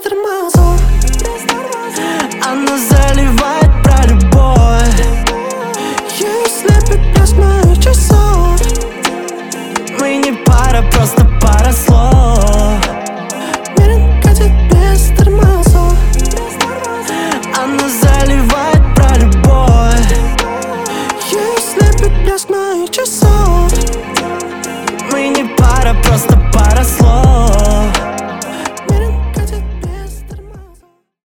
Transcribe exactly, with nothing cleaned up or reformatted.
тормозов. Она заливает про любовь. Ее слепит блеск моих часов. Мы не пара, просто пара слов. Мерен катит без тормозов. Она заливает про любовь. Ее слепит блеск моих часов. Мы не пара, просто пара слов.